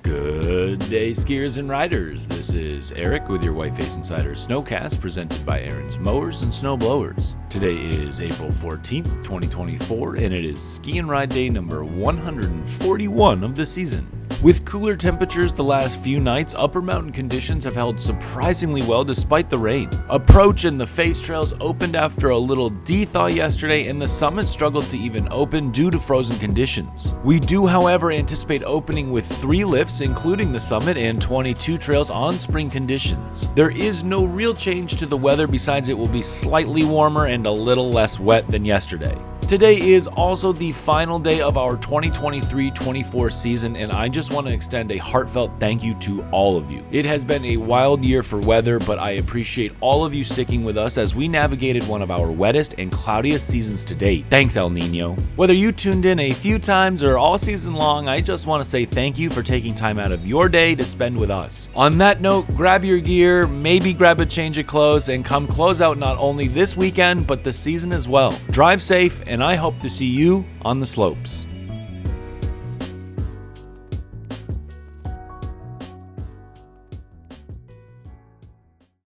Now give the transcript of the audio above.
Good day, skiers and riders. This is Eric with your Whiteface Insider Snowcast presented by Aaron's Mowers and Snowblowers. Today is April 14th, 2024, and it is ski and ride day number 141 of the season. With cooler temperatures the last few nights, upper mountain conditions have held surprisingly well despite the rain. Approach and the face trails opened after a little de-thaw yesterday, and the summit struggled to even open due to frozen conditions. We do, however, anticipate opening with 3 lifts, including the summit, and 22 trails on spring conditions. There is no real change to the weather besides it will be slightly warmer and a little less wet than yesterday. Today is also the final day of our 2023-24 season, and I just want to extend a heartfelt thank you to all of you. It has been a wild year for weather, but I appreciate all of you sticking with us as we navigated one of our wettest and cloudiest seasons to date. Thanks, El Nino. Whether you tuned in a few times or all season long, I just want to say thank you for taking time out of your day to spend with us. On that note, grab your gear, maybe grab a change of clothes, and come close out not only this weekend, but the season as well. Drive safe, and I hope to see you on the slopes.